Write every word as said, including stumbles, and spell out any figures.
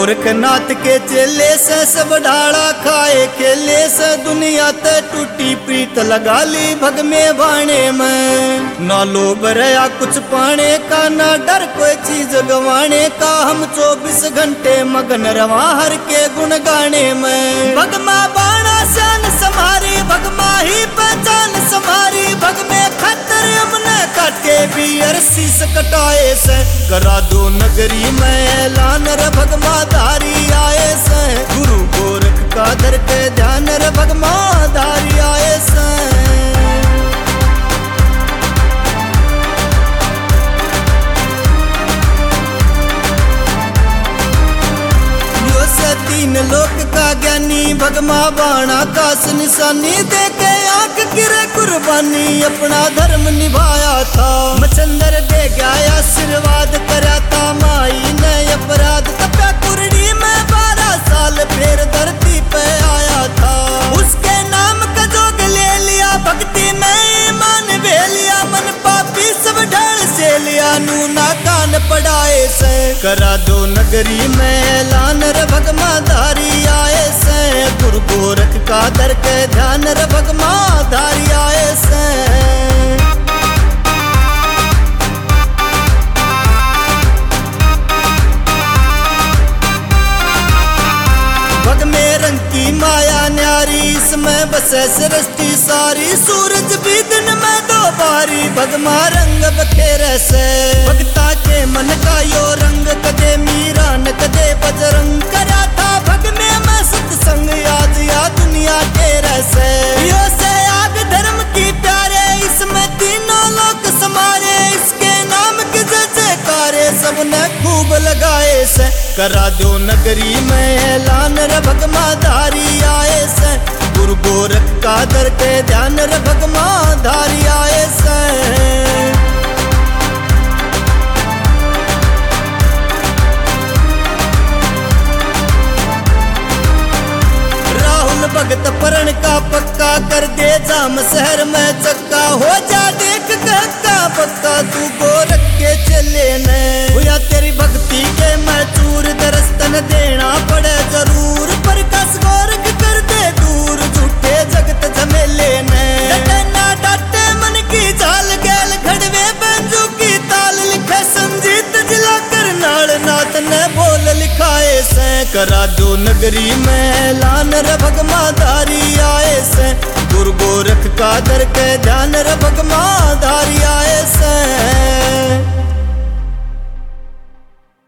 गोरखनाथ के चेले से सब ढाड़ा खाए खेले से दुनिया ते टूटी प्रीत लगा ली भग में भाने में। ना लोभ रहा कुछ पाने का ना डर कोई चीज गवाने का, हम चौबीस घंटे मगन रवा हर के गुण गाने में। भगमा बाणा शान समारी भगमा ही पहचान समारी, भग में खतर हमने काटे भी शीस कटाए से। करा दो नगरी में ऐलान रे भगमा धारी आए से, गुरु गोरख का दर के ध्यान रे भगमा धारी आए से। यो से तीन लोक का ज्ञानी भगमा बाणा कास निशानी देके आंख गिरे कुर्बानी, अपना धर्म निभाया था मचंदर दे गया आशीर्वाद करा था। माई ने अपराध तपया कुरड़ी में बारह साल फिर धरती पे आया था। उसके नाम का जोग ले लिया भक्ति में ईमान ले लिया, मन पापी सब ढाल से लिया नूना कान पड़ाए से। करा दो नगरी में ऐलान रे भगमा धारी आए से, गुरु गोरख का दर के ध्यान रे भगमा धारी आए से। भग में रंग की माया न्यारी इसमें बसे सृष्टि सारी, सूरज भी दिन में दो बारी भगमा रंग बखेरे से। भगता के मन का यो रंग कदे मीरा न कदे बजरंग, करा था भग में मैं सत्संग आज या दुनिया तेरे से। यो से आग धर्म की प्यारे इसमें तीनों लोक समारे, इसके नाम के जय जयकारे सबने खूब लगाए से। करा दो नगरी में ऐलान रे भगमा धारी आए से, गुरु गोरख का दर के ध्यान रे भगमा धारी आए से। राहुल भगत परण का पक्का कर दे जाम शहर में चक्का, हो जा देख कहता पक्का तू गोरख के चले ने। हुआ तेरी भक्ति के मैं चूर दरस्तन देना पड़े जरूर, पर कस गोरख कर दे दूर झूठे जगत झमेले ने। डटना डाटे मन की झाल गैल खड़वे बंजू की ताल, लिखे संजीत जिला करनाल नाथ ने बोल लिखाए से। करा दो नगरी में ऐलान रे भगमा धारी आए से, गुरु गोरख का दर के ध्यान रे भगमा धारी